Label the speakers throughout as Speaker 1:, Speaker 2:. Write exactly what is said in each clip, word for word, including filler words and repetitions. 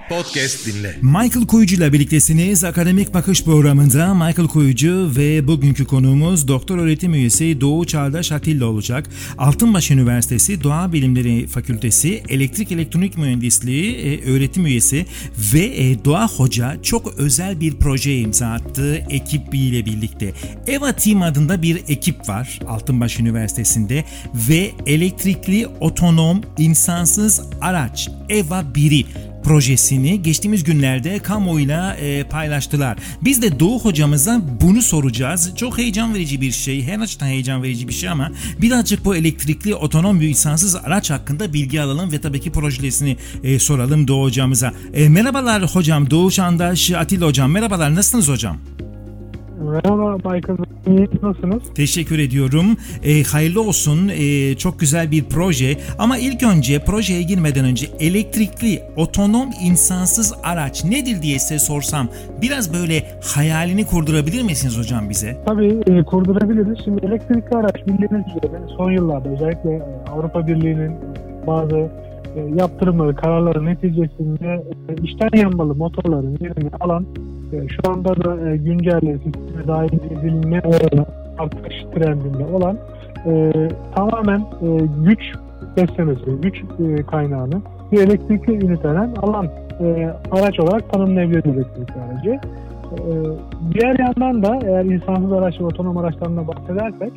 Speaker 1: Podcast dinle.
Speaker 2: Michael Kuyucu ile birliktesiniz. Akademik Bakış programında Michael Kuyucu ve bugünkü konuğumuz doktor öğretim üyesi Doğu Çağdaş Atilla olacak. Altınbaş Üniversitesi Doğa Bilimleri Fakültesi Elektrik Elektronik Mühendisliği e, öğretim üyesi ve e, Doğa Hoca çok özel bir projeye imza attı ekibiyle birlikte. EVA Team adında bir ekip var Altınbaş Üniversitesi'nde ve elektrikli otonom insansız araç EVA biri projesini geçtiğimiz günlerde kamuoyuyla e, paylaştılar. Biz de Doğu hocamıza bunu soracağız. Çok heyecan verici bir şey, her açıdan heyecan verici bir şey ama birazcık bu elektrikli otonom bir insansız araç hakkında bilgi alalım ve tabii ki projesini e, soralım Doğu hocamıza. E, merhabalar hocam, Doğu Çağdaş Atilla hocam. Merhabalar, nasılsınız hocam?
Speaker 3: Merhaba Michael, nasılsınız?
Speaker 2: Teşekkür ediyorum. E, hayırlı olsun. E, çok güzel bir proje. Ama ilk önce projeye girmeden önce elektrikli otonom insansız araç nedir diye size sorsam biraz böyle hayalini kurdurabilir misiniz hocam bize?
Speaker 3: Tabii e, kurdurabiliriz. Şimdi elektrikli araç bildiğiniz üzere son yıllarda özellikle Avrupa Birliği'nin bazı e, yaptırımları, kararları neticesinde e, içten yanmalı motorların yerini alan şu anda da e, güncel sisteme dahil edilme oranı artış trendinde olan e, tamamen e, güç beslemesi, güç e, kaynağını bir elektrikli üniteden alan e, araç olarak tanımlayabiliriz elektrikli aracı. E, diğer yandan da eğer insansız araç ve otonom araçlarına bahsedersek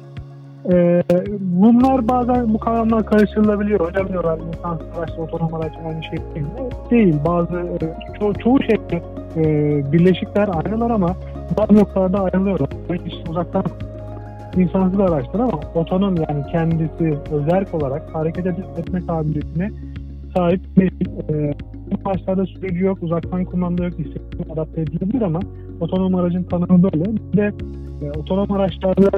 Speaker 3: e, bunlar bazen bu kavramlar karıştırılabiliyor. Hocam diyorlar insansız araç ve otonom araç aynı şey değil. Değil. Bazı e, ço- çoğu şey e, birleşikler ayrılar ama bazı noktalarda ayrılıyorlar. İşte uzaktan insansız araçlar ama otonom yani kendisi özerk olarak hareket etme kabiliyetine sahip değil. E, başlarda sürücü yok, uzaktan kumanda yok, istediğini adapte edilebilir ama otonom aracın tanımı böyle. Bir de e, otonom araçlarda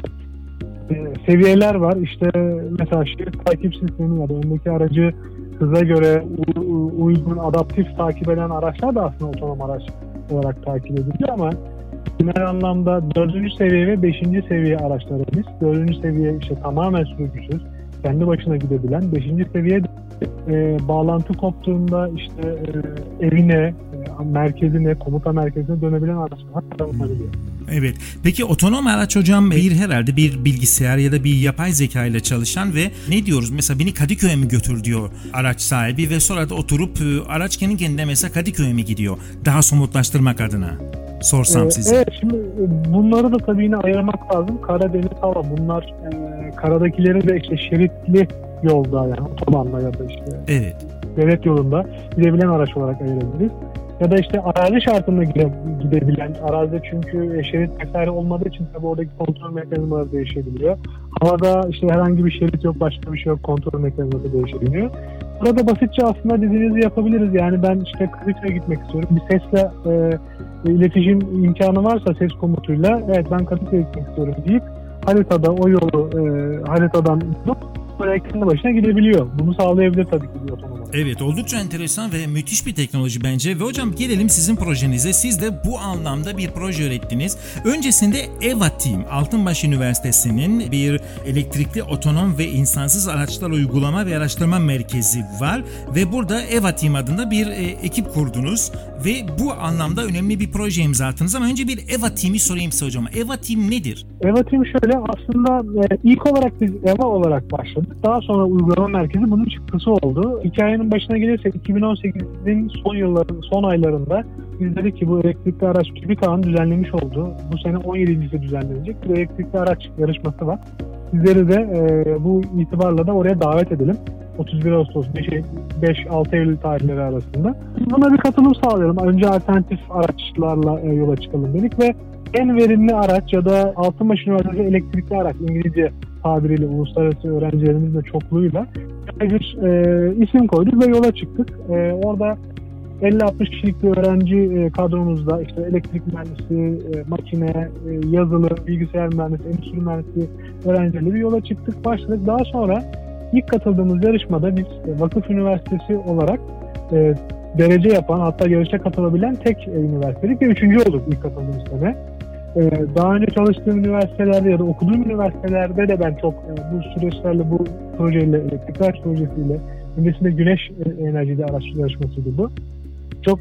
Speaker 3: e, seviyeler var. İşte mesela şerit takip sistemi ya da öndeki aracı hıza göre u- uygun, adaptif takip eden araçlar da aslında otonom araç olarak takip ediliyor ama genel anlamda dördüncü seviye ve beşinci seviye araçları biz. Dördüncü seviye işte tamamen sürücüsüz, kendi başına gidebilen. Beşinci seviye e, bağlantı koptuğunda işte e, evine, e, merkezine, komuta merkezine dönebilen araçlar tanımlanabiliyor.
Speaker 2: Evet. Peki otonom araç hocam bir herhalde bir bilgisayar ya da bir yapay zeka ile çalışan ve ne diyoruz mesela beni Kadıköy'e mi götür diyor araç sahibi ve sonra da oturup araç kendi kendine mesela Kadıköy'e mi gidiyor? Daha somutlaştırmak adına sorsam
Speaker 3: ee,
Speaker 2: size.
Speaker 3: Evet, şimdi bunları da tabii yine ayırmak lazım. Kara, deniz, hava. Bunlar e, karadakileri de işte şeritli yolda yani otobanla ya da işte
Speaker 2: evet.
Speaker 3: devlet yolunda gidebilen araç olarak ayırabiliriz. Ya da işte arazi şartında gidebilen, arazide çünkü şerit vesaire olmadığı için tabii oradaki kontrol mekanizmaları değişebiliyor. Havada işte herhangi bir şerit yok, başka bir şey yok, kontrol mekanizması değişebiliyor. Burada basitçe aslında dediğinizi yapabiliriz. Yani ben işte Kadıköy'e gitmek istiyorum. Bir sesle e, iletişim imkanı varsa ses komutuyla evet ben Kadıköy'e gitmek istiyorum deyip haritada o yolu e, haritadan böyle kendi başına gidebiliyor. Bunu sağlayabilir tabii ki bir otonom.
Speaker 2: Evet, oldukça enteresan ve müthiş bir teknoloji bence. Ve hocam gelelim sizin projenize. Siz de bu anlamda bir proje ürettiniz. Öncesinde EVA Team, Altınbaş Üniversitesi'nin bir elektrikli otonom ve insansız araçlar uygulama ve araştırma merkezi var. Ve burada EVA Team adında bir e, ekip kurdunuz. Ve bu anlamda önemli bir proje imza attınız. Ama önce bir EVA Team'i sorayım size hocam. EVA Team nedir?
Speaker 3: EVA Team şöyle aslında e, ilk olarak biz EVA olarak başladık. Daha sonra uygulama merkezi bunun çıktısı oldu. Hikayenin başına gelirsek iki bin on sekizin son yılların son aylarında biz dedik ki bu elektrikli araç TÜBİTAK'ın düzenlemiş olduğu bu sene on yedincisi düzenlenecek bir elektrikli araç yarışması var. Sizleri de e, bu itibarla da oraya davet edelim. otuz bir Ağustos beş altı Eylül tarihleri arasında. Buna bir katılım sağlayalım. Önce alternatif araçlarla e, yola çıkalım dedik ve en verimli araç ya da Altınbaş Üniversitesi elektrikli araç İngilizce tabiriyle uluslararası öğrencilerimizle çokluğuyla bir e, isim koyduk ve yola çıktık. E, orada elli altmış kişilik bir öğrenci e, kadromuzda işte elektrik mühendisi, e, makine, e, yazılım, bilgisayar mühendisi, endüstri mühendisi öğrencileri yola çıktık, başladık. Daha sonra ilk katıldığımız yarışmada biz e, Vakıf Üniversitesi olarak e, derece yapan, hatta yarışa katılabilen tek e, üniversitelik ve üçüncü olduk ilk katıldığımız sene. E, daha önce çalıştığım üniversitelerde ya da okuduğum üniversitelerde de ben çok e, bu süreçlerle, bu projeyle, elektrik araç projesiyle, öncesinde güneş enerjili araç yarışmasıydı bu. Çok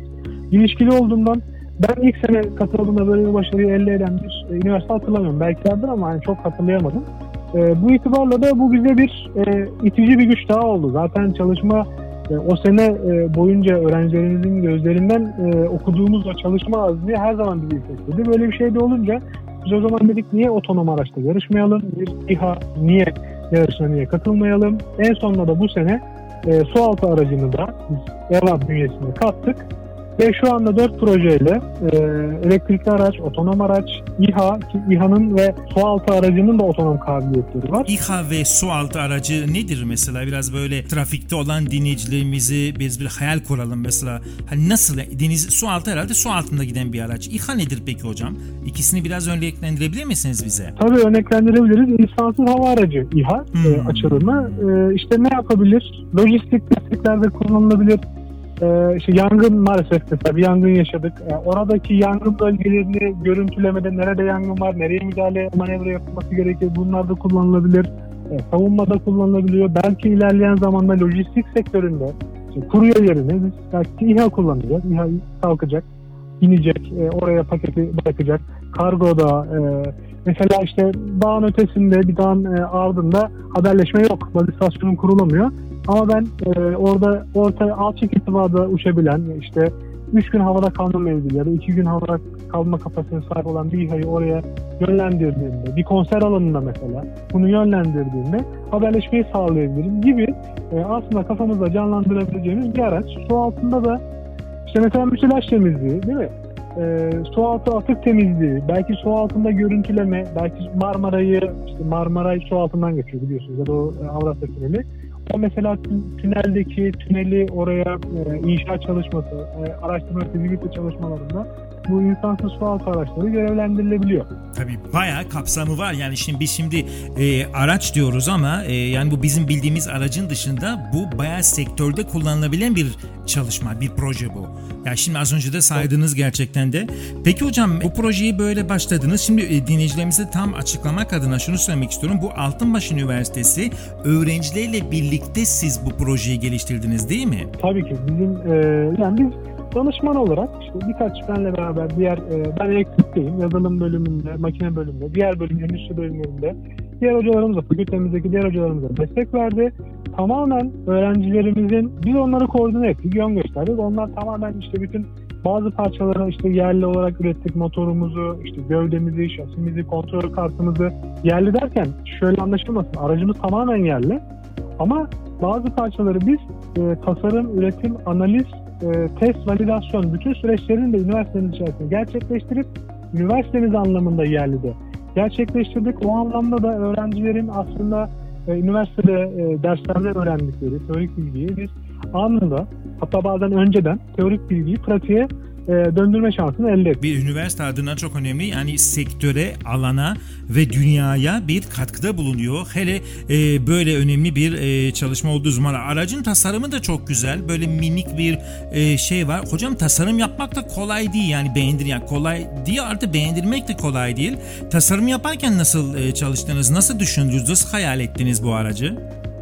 Speaker 3: ilişkili olduğundan ben ilk sene katıldığımda böyle bir başarıyı elde eden bir e, üniversite hatırlamıyorum. Belki vardır ama hani çok hatırlayamadım. E, bu itibarla da bu bize bir e, itici bir güç daha oldu. Zaten çalışma e, o sene e, boyunca öğrencilerimizin gözlerinden e, okuduğumuz o çalışma azmi her zaman bizi hissettirdi. Böyle bir şey de olunca biz o zaman dedik niye otonom araçta yarışmayalım? Bir İHA niye yarışına niye katılmayalım? En sonunda da bu sene e, sualtı aracını da biz EVA bünyesine kattık. Ve şu anda dört projeyle e, elektrikli araç, otonom araç, İHA, ki İHA'nın ve sualtı aracının da otonom kabiliyetleri var.
Speaker 2: İHA ve sualtı aracı nedir mesela? Biraz böyle trafikte olan dinleyicilerimizi biz bir hayal kuralım mesela. Hani nasıl? Deniz, sualtı herhalde su altında giden bir araç. İHA nedir peki hocam? İkisini biraz örneklendirebilir misiniz bize?
Speaker 3: Tabii örneklendirebiliriz. İnsansız hava aracı İHA hmm. e, açılımı. E, işte ne yapabilir? Lojistik desteklerde kullanılabilir. Ee, işte yangın maalesef mesela bir yangın yaşadık. Ee, oradaki yangın bölgelerini görüntülemede nerede yangın var, nereye müdahale manevra yapılması gerekir bunlar da kullanılabilir. Ee, savunmada kullanılabiliyor. Belki ilerleyen zamanda lojistik sektöründe işte kurye yerine biz belki İHA kullanacağız. İHA kalkacak, inecek, e, oraya paketi bırakacak. Kargoda e, mesela işte dağın ötesinde bir dağın e, ardında haberleşme yok. Baz istasyonun kurulamıyor. Ama ben e, orada orta alçak irtifada uçabilen işte üç gün havada kalma mevzili ya da iki gün havada kalma kapasitesine sahip olan bir İHA'yı oraya yönlendirdiğimde, bir konser alanında mesela bunu yönlendirdiğimde haberleşmeyi sağlayabilirim gibi e, aslında kafamızda canlandırabileceğimiz bir araç. Su altında da işte mesela müsilaj temizliği değil mi? E, su altı atık temizliği, belki su altında görüntüleme, belki Marmara'yı, işte Marmaray su altından geçiyor biliyorsunuz ya da o e, Avrasya Tüneli. O mesela tüneldeki tüneli oraya e, inşaat çalışması, e, araştırma fizibilite çalışmalarında bu insansız sualtı araçları görevlendirilebiliyor.
Speaker 2: Tabii bayağı kapsamı var. Yani şimdi biz şimdi e, araç diyoruz ama e, yani bu bizim bildiğimiz aracın dışında bu bayağı sektörde kullanılabilen bir çalışma, bir proje bu. Yani şimdi az önce de saydınız gerçekten de. Peki hocam bu projeyi böyle başladınız. Şimdi e, dinleyicilerimize tam açıklamak adına şunu söylemek istiyorum. Bu Altınbaş Üniversitesi öğrencileriyle birlikte siz bu projeyi geliştirdiniz değil mi?
Speaker 3: Tabii ki. Bizim e, yani biz danışman olarak işte birkaç benle beraber diğer e, ben elektrikteyim, yazılım bölümünde, makine bölümünde, diğer bölüm endüstri bölümlerinde diğer hocalarımıza, fakültemizdeki diğer hocalarımıza destek verdi. Tamamen öğrencilerimizin, biz onları koordine ettik, yön gösterdik. Onlar tamamen işte bütün bazı parçaları işte yerli olarak ürettik, motorumuzu, işte gövdemizi, şasimizi, kontrol kartımızı yerli derken şöyle anlaşılmasın, aracımız tamamen yerli. Ama bazı parçaları biz e, tasarım, üretim, analiz, e, test, validasyon bütün süreçlerini de üniversitemiz içerisinde gerçekleştirip üniversitemiz anlamında yerli de gerçekleştirdik. O anlamda da öğrencilerin aslında e, üniversitede e, derslerde öğrendikleri teorik bilgiyi biz anında, hatta bazen önceden teorik bilgiyi pratiğe e, döndürme şansını elde ettik.
Speaker 2: Bir üniversite adına çok önemli. Yani sektöre, alana ve dünyaya bir katkıda bulunuyor. Hele e, böyle önemli bir e, çalışma olduğu zaman aracın tasarımı da çok güzel. Böyle minik bir e, şey var. Hocam tasarım yapmak da kolay değil. Yani beğendir yani kolay değil artık beğendirmek de kolay değil. Tasarım yaparken nasıl e, çalıştınız? Nasıl düşündünüz? Nasıl hayal ettiniz bu aracı?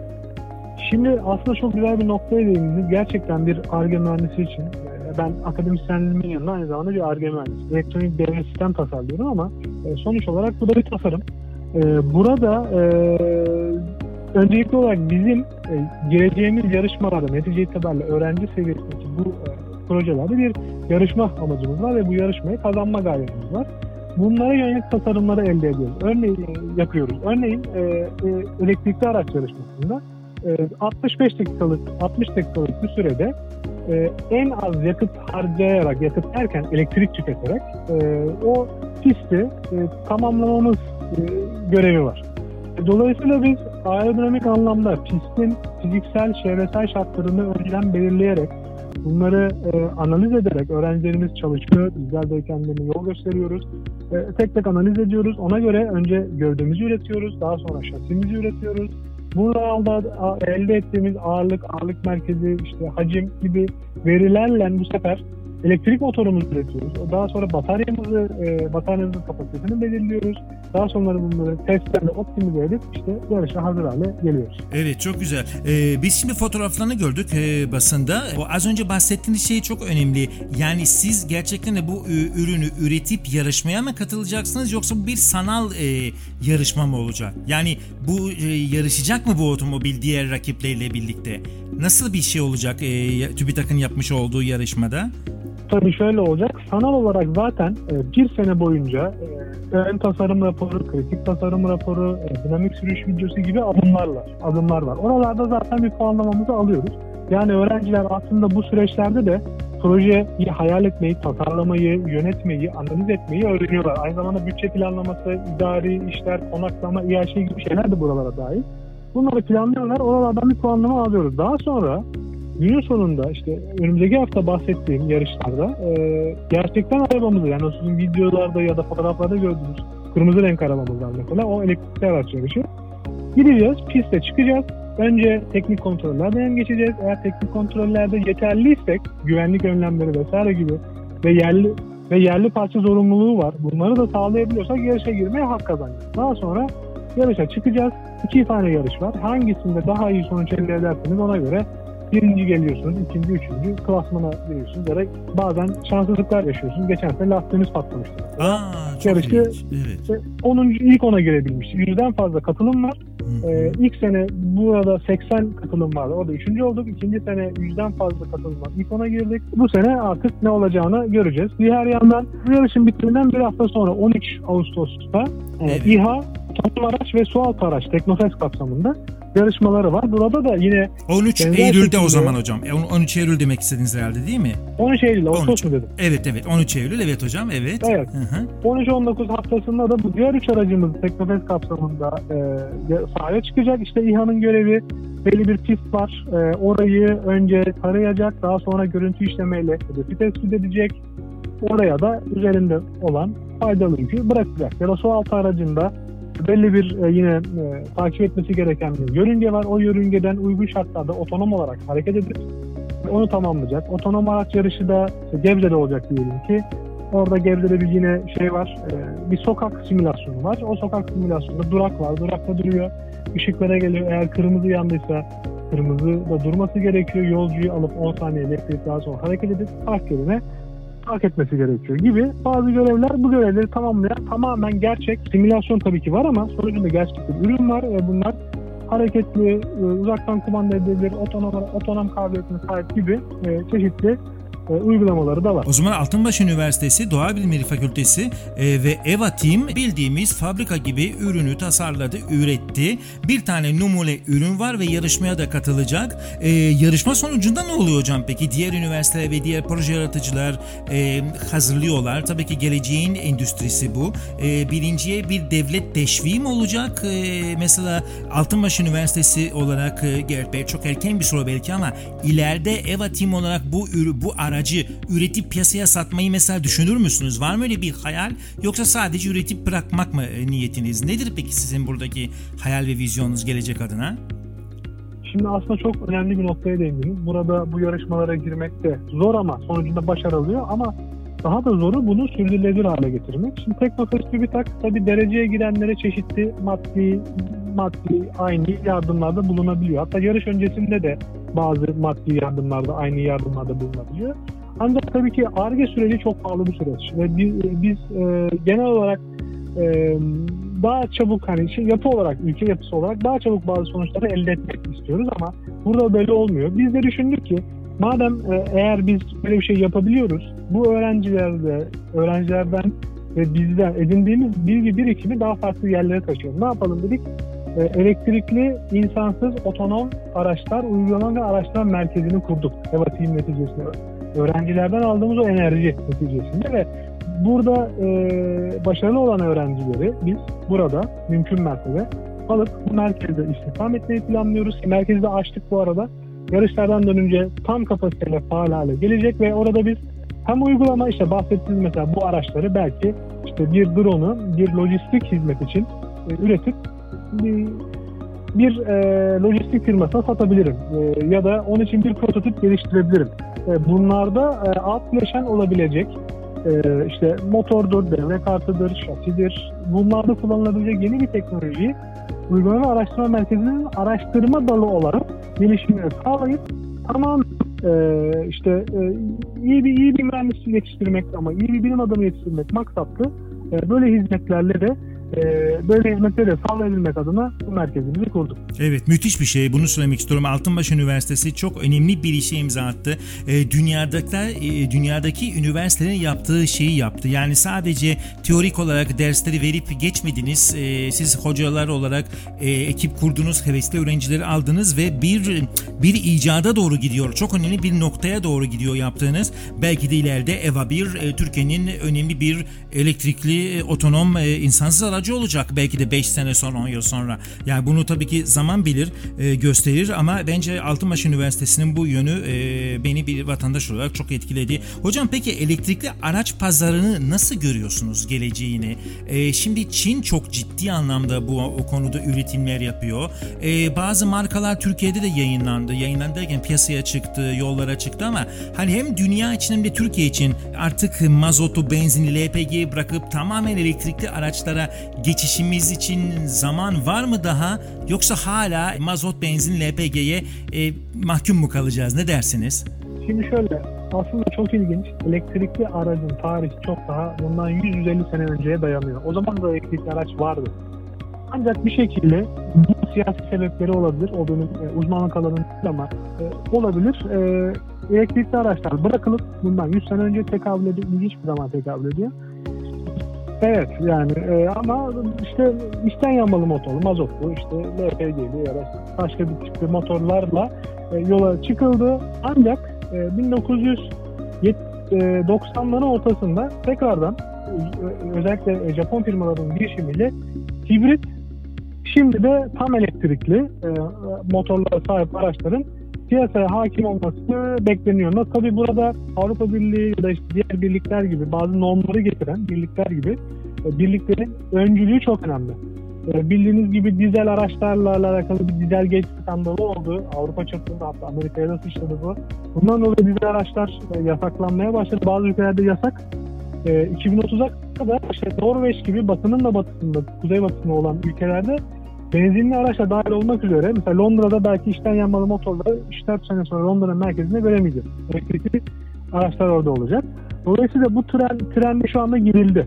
Speaker 3: Şimdi aslında çok güzel bir noktaya değindiniz. Gerçekten bir Ar-Ge mühendisi için ben akademisyenliğimin yanında aynı zamanda bir Ar-Ge mühendisi. Elektronik devre sistem tasarlıyorum ama sonuç olarak bu da bir tasarım. Burada öncelikli olarak bizim gireceğimiz yarışmalarda netice itibariyle öğrenci seviyesindeki bu projelerde bir yarışma amacımız var ve bu yarışmayı kazanma gayretimiz var. Bunlara yönelik tasarımları elde ediyoruz. Örneğin yapıyoruz. Örneğin elektrikli araç yarışmasında altmış beş dakikalık altmış dakikalık bir sürede en az yakıt harcayarak, yakıt derken elektrik tüketerek o pisti tamamlamamız görevi var. Dolayısıyla biz aerodinamik anlamda pistin fiziksel, çevresel şartlarını önceden belirleyerek, bunları analiz ederek öğrencilerimiz çalışıyor, bizler de kendilerine yol gösteriyoruz. Tek tek analiz ediyoruz. Ona göre önce gövdemizi üretiyoruz, daha sonra şasimizi üretiyoruz. Burada elde ettiğimiz ağırlık, ağırlık merkezi, işte hacim gibi verilerle bu sefer elektrik motorumuzu üretiyoruz. Daha sonra bataryamızı, e, bataryamızın kapasitesini belirliyoruz. Daha sonra bunları testlerle optimize edip işte yarışa hazır hale geliyoruz.
Speaker 2: Evet, çok güzel. Ee, biz şimdi fotoğraflarını gördük e, basında. O az önce bahsettiğiniz şey çok önemli. Yani siz gerçekten de bu e, ürünü üretip yarışmaya mı katılacaksınız yoksa bu bir sanal e, yarışma mı olacak? Yani bu e, yarışacak mı bu otomobil diğer rakipleriyle birlikte? Nasıl bir şey olacak e, TÜBİTAK'ın yapmış olduğu yarışmada?
Speaker 3: Tabii şöyle olacak. Sanal olarak zaten e, bir sene boyunca e, ön tasarım raporu, kritik tasarım raporu, e, dinamik sürüş videosu gibi adımlar var. Adımlar var. Oralarda zaten bir puanlamamızı alıyoruz. Yani öğrenciler aslında bu süreçlerde de projeyi hayal etmeyi, tasarlamayı, yönetmeyi, analiz etmeyi öğreniyorlar. Aynı zamanda bütçe planlaması, idari işler, konaklama, İ H S gibi şeyler de buralara dahil. Bunları planlıyorlar. Oralardan bir puanlama alıyoruz. Daha sonra günün sonunda işte önümüzdeki hafta bahsettiğim yarışlarda e, gerçekten arabamızı, yani o sizin videolarda ya da fotoğraflarda gördüğünüz kırmızı renk arabamızdan mesela o elektrikli araç yarışı. Gideceğiz, piste çıkacağız. Önce teknik kontrollerden geçeceğiz. Eğer teknik kontrollerde yeterliysek güvenlik önlemleri vesaire gibi ve yerli ve yerli parça zorunluluğu var. Bunları da sağlayabiliyorsak yarışa girmeye hak kazanacağız. Daha sonra yarışa çıkacağız. İki tane yarış var. Hangisinde daha iyi sonuç elde ederseniz ona göre birinci geliyorsunuz, ikinci, üçüncü klasmana giriyorsunuz. Ya da bazen şanssızlıklar yaşıyorsunuz. Geçen sene lastiğimiz patlamıştı.
Speaker 2: Aa, çok
Speaker 3: yarışı
Speaker 2: ilginç. Evet.
Speaker 3: onuncu ilk ona girebilmişti. Yüzden fazla katılım var. Ee, ilk sene burada seksen katılım vardı. Orada üçüncü olduk. İkinci sene yüzden fazla katılım var. İlk ona girdik. Bu sene artık ne olacağını göreceğiz. Diğer yandan bu yarışın bitiminden bir hafta sonra on üç Ağustos'ta evet. e, İHA, otonom araç ve sualtı araç Teknofest kapsamında yarışmaları var. Burada da yine
Speaker 2: on üç Eylül'de o zaman hocam. on üç Eylül demek istediniz herhalde değil mi?
Speaker 3: on üç Eylül, Ağustos mu dedim?
Speaker 2: Evet evet on üç Eylül evet hocam evet.
Speaker 3: Evet. on üç on dokuz haftasında da bu diğer üç aracımız Teknofest kapsamında e, sahaya çıkacak. İşte İHA'nın görevi belli bir pist var. E, orayı önce tarayacak. Daha sonra görüntü işlemeyle hedefi tespit edecek. Oraya da üzerinde olan faydalı yükü bırakacak. Ya da su altı aracında belli bir e, yine e, takip etmesi gereken bir yörünge var. O yörüngeden uygun şartlarda otonom olarak hareket edip onu tamamlayacak. Otonom araç yarışı da işte Gebze'de olacak diyelim ki. Orada Gebze'de bir yine şey var. E, bir sokak simülasyonu var. O sokak simülasyonunda durak var. Durakta duruyor. Işıklara geliyor. Eğer kırmızı yandıysa kırmızı da durması gerekiyor. Yolcuyu alıp on saniye bekleyip daha sonra hareket edip park yerine park etmesi gerekiyor gibi bazı görevler, bu görevleri tamamlayan tamamen gerçek simülasyon tabii ki var ama sonucunda gerçek bir ürün var ve bunlar hareketli, uzaktan kumanda edilebilir, otonom, otonom kabiliyetine sahip gibi çeşitli e, uygulamaları da var.
Speaker 2: O zaman Altınbaş Üniversitesi Doğa Bilimleri Fakültesi e, ve EVA Team bildiğimiz fabrika gibi ürünü tasarladı, üretti. Bir tane numune ürün var ve yarışmaya da katılacak. E, yarışma sonucunda ne oluyor hocam peki? Diğer üniversiteler ve diğer proje yaratıcılar e, hazırlıyorlar. Tabii ki geleceğin endüstrisi bu. E, birinciye bir devlet teşviği mi olacak? E, mesela Altınbaş Üniversitesi olarak e, çok erken bir soru belki ama ileride EVA Team olarak bu ürü, bu aracı üretip piyasaya satmayı mesela düşünür müsünüz? Var mı öyle bir hayal? Yoksa sadece üretip bırakmak mı niyetiniz? Nedir peki sizin buradaki hayal ve vizyonunuz gelecek adına?
Speaker 3: Şimdi aslında çok önemli bir noktaya değindiniz. Burada bu yarışmalara girmek de zor ama sonucunda başarılıyor ama daha da zoru bunu sürdürülebilir hale getirmek. Şimdi Teknofest TÜBİTAK tabii dereceye girenlere çeşitli maddi, maddi aynı yardımlarda bulunabiliyor. Hatta yarış öncesinde de bazı maddi yardımlarda, aynı yardımlarda bulunabiliyor. Ancak tabii ki Ar-Ge süreci çok pahalı bir süreç ve biz, biz e, genel olarak e, daha çabuk hani şey, yapı olarak, ülke yapısı olarak daha çabuk bazı sonuçları elde etmek istiyoruz ama burada böyle olmuyor. Biz de düşündük ki madem e, eğer biz böyle bir şey yapabiliyoruz, bu öğrencilerde, öğrencilerden ve bizden edindiğimiz bilgi birikimi daha farklı yerlere taşıyalım. Ne yapalım dedik? E, elektrikli, insansız, otonom araçlar, uygulama ve araçlar merkezini kurduk. EVA Team neticesinde. Öğrencilerden aldığımız o enerji neticesinde ve burada e, başarılı olan öğrencileri biz burada mümkün mertebe alıp bu merkezde istihdam etmeyi planlıyoruz. Merkezi de açtık bu arada. Yarışlardan dönünce tam kapasiteyle faal hale gelecek ve orada biz hem uygulama işte bahsettiğimiz mesela bu araçları belki işte bir drone'u bir lojistik hizmet için e, üretip bir, bir e, lojistik firmasına satabilirim e, ya da onun için bir prototip geliştirebilirim. e, bunlarda e, alt bileşen olabilecek e, işte motordur, devre kartıdır, şasidir. Bunlarda kullanılabilecek yeni bir teknolojiyi Uygulama ve Araştırma Merkezi'nin araştırma dalı olarak gelişimini sağlayıp tamam e, işte e, iyi bir iyi bir mühendis yetiştirmek ama iyi bir bilim adamı yetiştirmek maksatlı e, böyle hizmetlerle de e, böyle hizmetleri de sağlayabilmek adına bu merkezimizi kurduk.
Speaker 2: Evet, müthiş bir şey. Bunu söylemek istiyorum. Altınbaş Üniversitesi çok önemli bir işe imza attı. E, dünyadaki, e, dünyadaki üniversitelerin yaptığı şeyi yaptı. Yani sadece teorik olarak dersleri verip geçmediniz. E, siz hocalar olarak e, ekip kurdunuz, hevesli öğrencileri aldınız ve bir bir icada doğru gidiyor. Çok önemli bir noktaya doğru gidiyor yaptığınız. Belki de ileride EVA bir e, Türkiye'nin önemli bir elektrikli, e, otonom, e, insansız aracı olacak. Belki de beş sene sonra, on yıl sonra. Yani bunu tabii ki zaman bilir, e, gösterir ama bence Altınbaş Üniversitesi'nin bu yönü e, beni bir vatandaş olarak çok etkiledi. Hocam peki elektrikli araç pazarını nasıl görüyorsunuz geleceğini? E, şimdi Çin çok ciddi anlamda bu o konuda üretimler yapıyor. E, bazı markalar Türkiye'de de yayınlandı. Yayınlandı derken piyasaya çıktı, yollara çıktı ama hani hem dünya için hem de Türkiye için artık mazotu, benzini, L P G'yi bırakıp tamamen elektrikli araçlara geçişimiz için zaman var mı daha? Yoksa hala mazot, benzin, L P G'ye e, mahkum mu kalacağız? Ne dersiniz?
Speaker 3: Şimdi şöyle, aslında çok ilginç. Elektrikli aracın tarihi çok daha bundan yüz yüz elli sene önceye dayanıyor. O zaman da elektrikli araç vardı. Ancak bir şekilde bu siyasi sebepleri olabilir. O benim e, uzmanlık alanım değil ama e, olabilir. E, elektrikli araçlar bırakılıp bundan yüz sene önce tekabül ediyor. İlginç bir zaman tekabül ediyor. Evet yani e, ama işte içten yanmalı motorlu, mazotlu, işte L P G'li ya da başka bir tip motorlarla e, yola çıkıldı. Ancak e, bin dokuz yüz doksanların ortasında tekrardan e, özellikle Japon firmalarının girişimiyle hibrit, şimdi de tam elektrikli e, motorlara sahip araçların piyasaya hakim olması bekleniyor. Ama tabii burada Avrupa Birliği ya da işte diğer birlikler gibi bazı normları getiren birlikler gibi e, birliklerin öncülüğü çok önemli. E, bildiğiniz gibi dizel araçlarla alakalı bir dizel geç skandalı oldu. Avrupa çapında, hatta Amerika'ya da sıçradı bu. Bundan dolayı dizel araçlar e, yasaklanmaya başladı. Bazı ülkelerde yasak. E, iki bin otuza kadar işte Norveç gibi batının da batısında, kuzeybatısında olan ülkelerde benzinli araçla dahil olmak üzere mesela Londra'da belki içten yanmalı motorları üç dört sene sonra Londra'nın merkezinde göremeyeceğiz. Elektrikli araçlar orada olacak. Dolayısıyla bu tren, trende şu anda girildi.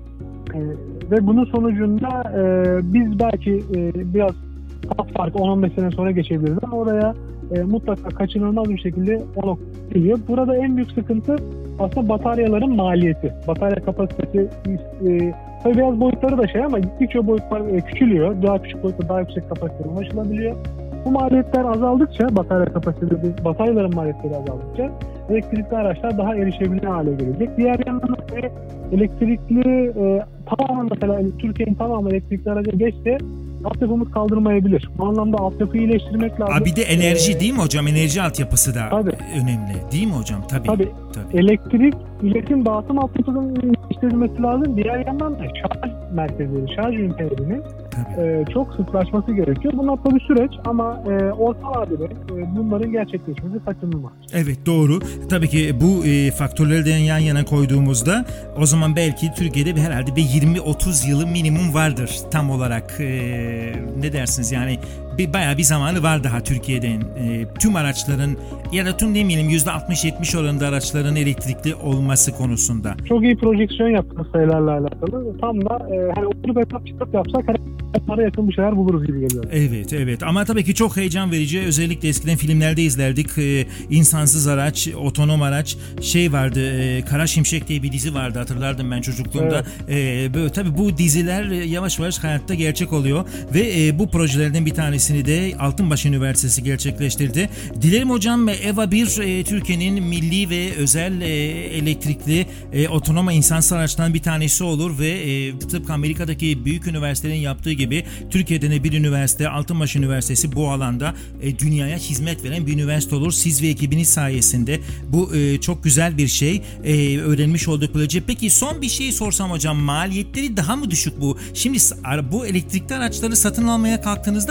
Speaker 3: Ee, ve bunun sonucunda e, biz belki e, biraz tat farkı on on beş sene sonra geçebiliriz ama oraya e, mutlaka kaçınılmaz bir şekilde o nokta geliyor. Burada en büyük sıkıntı aslında bataryaların maliyeti. Batarya kapasitesi e, tabii biraz boyutları da şey ama gittikçe boyutlar e, küçülüyor. Daha küçük boyutta daha yüksek kapasiteye ulaşılabiliyor. Bu maliyetler azaldıkça, batarya kapasitesi, bataryaların maliyetleri azaldıkça elektrikli araçlar daha erişebilir hale gelecek. Diğer yandan da elektrikli e, tamamen mesela Türkiye'nin tamamı elektrikli araca geçse altyapımız kaldırmayabilir. Bu anlamda altyapıyı iyileştirmek lazım.
Speaker 2: Abi bir de enerji
Speaker 3: ee,
Speaker 2: değil mi hocam? Enerji altyapısı da
Speaker 3: tabii.
Speaker 2: önemli. Değil mi hocam? Tabii.
Speaker 3: Tabii.
Speaker 2: tabii.
Speaker 3: Elektrik, iletim, dağıtım altyapısının iyileştirilmesi lazım. Diğer yandan da şarj merkezleri, şarj ünitelerinin e, çok sıklaşması gerekiyor. Bunlar tabii süreç ama e, orta vadede e, bunların gerçekleşmesi kaçınılmaz.
Speaker 2: Evet doğru. Tabii ki bu e, faktörleri de yan yana koyduğumuzda o zaman belki Türkiye'de bir herhalde bir yirmi otuz yılı minimum vardır tam olarak. E, ne dersiniz yani bir, bayağı bir zamanı var daha Türkiye'den e, tüm araçların ya da tüm demeyelim yüzde altmış yetmiş oranında araçların elektrikli olması konusunda.
Speaker 3: Çok iyi projeksiyon yaptınız sayılarla alakalı. Tam da e, hani oturup etap çıkıp yapsak para yakın bir şeyler buluruz gibi geliyor.
Speaker 2: Evet evet ama tabii ki çok heyecan verici. Özellikle eskiden filmlerde izlerdik. Ee, insansız araç, otonom araç şey vardı. E, Kara Şimşek diye bir dizi vardı hatırlardım ben çocukluğumda. Evet. E, böyle, tabii bu diziler yavaş yavaş hayatta gerçek oluyor ve e, bu projelerden bir tanesini de Altınbaş Üniversitesi gerçekleştirdi. Dilerim hocam EVA bir e, Türkiye'nin milli ve özel e, elektrikli e, otonom insansız araçtan bir tanesi olur ve e, tıpkı Amerika'daki büyük üniversitelerin yaptığı gibi Türkiye'de de bir üniversite, Altınbaş Üniversitesi bu alanda e, dünyaya hizmet veren bir üniversite olur. Siz ve ekibiniz sayesinde bu e, çok güzel bir şey e, öğrenmiş olduk böylece. Peki son bir şey sorsam hocam, maliyetleri daha mı düşük bu? Şimdi bu elektrikli araçları satın almaya kalktığınızda çok daha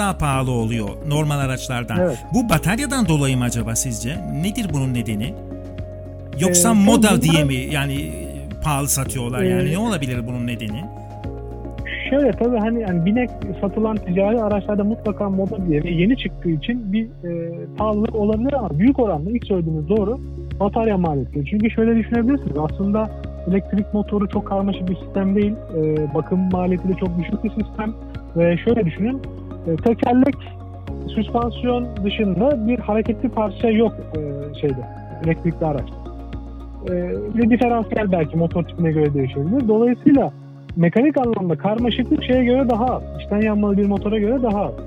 Speaker 2: daha pahalı oluyor normal araçlardan.
Speaker 3: Evet.
Speaker 2: Bu bataryadan dolayı mı acaba sizce? Nedir bunun nedeni? Yoksa
Speaker 3: Ee,
Speaker 2: moda
Speaker 3: bunlar-
Speaker 2: diye mi yani pahalı satıyorlar yani?
Speaker 3: Ee,
Speaker 2: Ne olabilir bunun nedeni?
Speaker 3: Şöyle tabii hani yani binek satılan ticari araçlarda mutlaka moda diye ve yeni çıktığı için bir e, pahalılık olabilir ama büyük oranda ilk söylediğiniz doğru, batarya maliyeti. Çünkü şöyle düşünebilirsiniz, aslında elektrik motoru çok karmaşık bir sistem değil. E, bakım maliyeti de çok düşük bir sistem ve şöyle düşünün, e, tekerlek, süspansiyon dışında bir hareketli parça yok e, şeyde, elektrikli araçta. E, ve diferansiyel belki motor tipine göre değişebilir. Dolayısıyla mekanik anlamda karmaşıklık şeye göre daha az. İçten yanmalı bir motora göre daha az.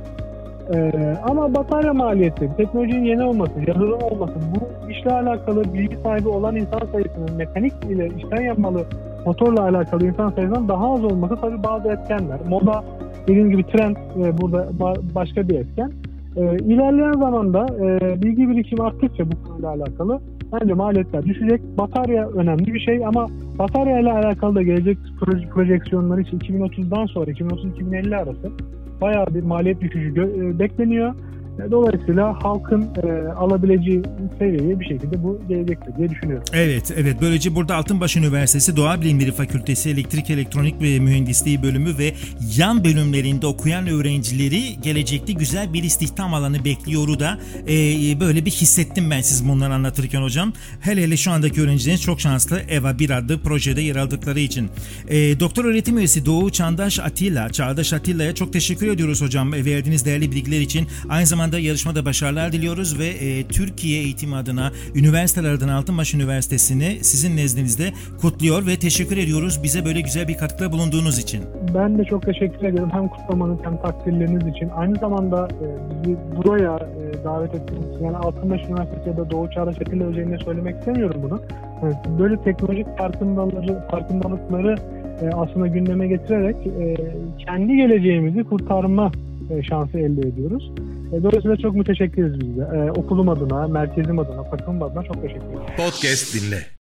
Speaker 3: Ee, ama batarya maliyeti, teknolojinin yeni olması, yazılım olması, bu işle alakalı bilgi sahibi olan insan sayısının mekanik ile içten yanmalı motorla alakalı insan sayısından daha az olması tabii bazı etkenler. Moda, dediğim gibi trend e, burada ba- başka bir etken. E, ilerleyen zamanda e, bilgi birikimi arttıkça bu konuyla alakalı bence maliyetler düşecek. Batarya önemli bir şey ama batarya ile alakalı da gelecek proje, projeksiyonları için iki bin otuzdan sonra iki bin otuz iki bin elli arası bayağı bir maliyet düşüşü gö- e, bekleniyor. E, Dolayısıyla halkın e, alabileceği seviyeye bir şekilde bu gelecektir diye düşünüyorum.
Speaker 2: Evet, evet. Böylece burada Altınbaş Üniversitesi Doğa Bilimleri Fakültesi Elektrik, Elektronik ve Mühendisliği bölümü ve yan bölümlerinde okuyan öğrencileri gelecekte güzel bir istihdam alanı bekliyoru da e, böyle bir hissettim ben siz bunları anlatırken hocam. Hele hele şu andaki öğrencileriniz çok şanslı EVA bir adlı projede yer aldıkları için. E, Doktor öğretim üyesi Doğu Çağdaş Atilla, Çağdaş Atilla'ya çok teşekkür ediyoruz hocam verdiğiniz değerli bilgiler için. Aynı zamanda yarışmada başarılar diliyoruz ve e, Türkiye eğitimi adına, üniversiteler adına Altınbaş Üniversitesi'ni sizin nezdinizde kutluyor ve teşekkür ediyoruz bize böyle güzel bir katkıda bulunduğunuz için.
Speaker 3: Ben de çok teşekkür ederim hem kutlamanız hem takdirleriniz için. Aynı zamanda e, bizi buraya e, davet ettiğiniz için, yani Altınbaş Üniversitesi ya da Doğu Çağdaş Atilla özelinde söylemek istemiyorum bunu. Evet, böyle teknolojik farkındalıkları, farkındalıkları e, aslında gündeme getirerek e, kendi geleceğimizi kurtarma e, şansı elde ediyoruz. E, dolayısıyla çok müteşekkiriz biz de. E, okulum adına, merkezim adına, takımım adına çok teşekkür ederim.
Speaker 1: Podcast dinle.